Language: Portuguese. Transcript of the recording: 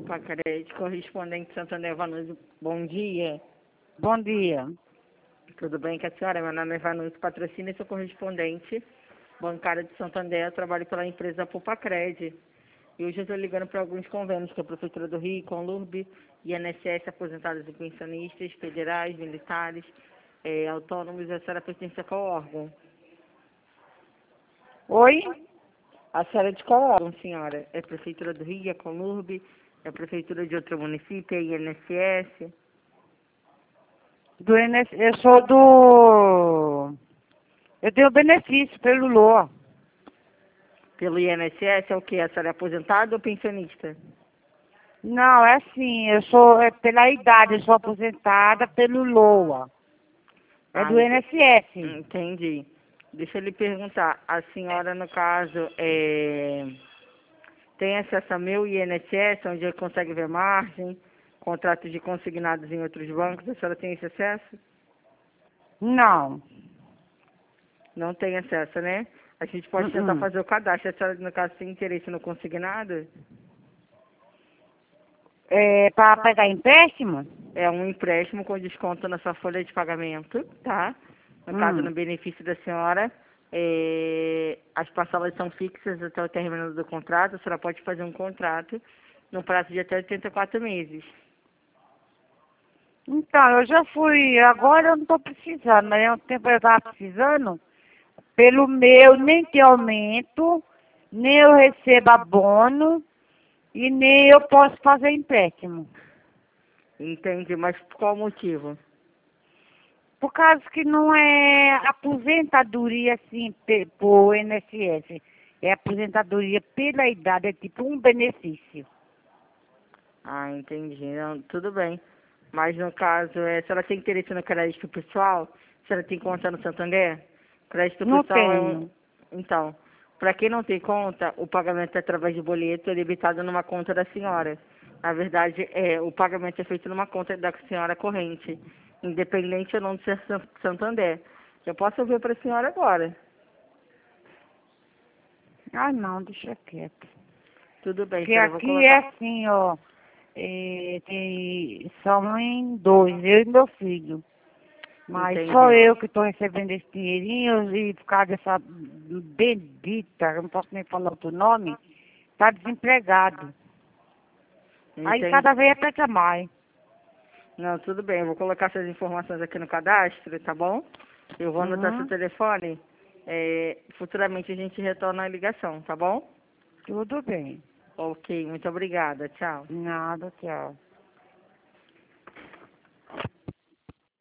Pacred, correspondente Santander Vanucci, bom dia. Bom dia. Tudo bem com a senhora? Meu nome é Vanucci, patrocínio e sou correspondente bancária de Santander, eu trabalho pela empresa Pupacred. E hoje eu estou ligando para alguns convênios que a Prefeitura do Rio, Conlurb, INSS, aposentados e pensionistas, federais, militares, autônomos, a senhora pertence a qual órgão? Oi? A senhora é de qual órgão, senhora? É a Prefeitura do Rio, é Conlurb, é a Prefeitura de outro município, é INSS? Do INSS, eu sou do... Eu tenho benefício pelo LOA. Pelo INSS é o quê? A senhora é aposentada ou pensionista? Não, é assim, eu sou pela idade, eu sou aposentada pelo LOA. É do INSS. Entendi. Deixa eu lhe perguntar, a senhora, no caso, tem acesso ao meu INSS, onde consegue ver margem, contratos de consignados em outros bancos, a senhora tem esse acesso? Não. Não tem acesso, né? A gente pode tentar fazer o cadastro. A senhora, no caso, tem interesse no consignado? É para pegar empréstimo? É um empréstimo com desconto na sua folha de pagamento, tá? No caso, no benefício da senhora, as parcelas são fixas até o término do contrato. A senhora pode fazer um contrato no prazo de até 84 meses. Então, eu já fui, agora eu não estou precisando, mas há um tempo eu estava precisando. Pelo meu, nem tem aumento, nem eu recebo abono e nem eu posso fazer empréstimo. Entendi, mas por qual motivo? Por causa que não é aposentadoria assim por INSS, é aposentadoria pela idade, é tipo um benefício. Ah, entendi. Não, tudo bem. Mas no caso, a senhora tem interesse no crédito pessoal? A senhora tem conta no Santander? Crédito Não pessoal tenho. Então, para quem não tem conta, o pagamento é através de boleto é debitado numa conta da senhora. Na verdade, o pagamento é feito numa conta da senhora corrente, independente ou não de ser Santander. Eu posso ver para a senhora agora. Ah, não, deixa quieto. Tudo bem, Porque senhora, eu vou aqui é colocar. assim, ó, são em dois, eu e meu filho. Mas só Entendi. eu que estou recebendo esse dinheirinho e por causa dessa bendita, eu não posso nem falar outro nome, está desempregado. Aí Entendi. cada vez até que mais. Não, tudo bem, eu vou colocar essas informações aqui no cadastro, tá bom? Eu vou anotar seu Uhum. telefone. Futuramente a gente retorna a ligação, tá bom? Tudo bem. Ok, muito obrigada. Tchau. Nada, tchau.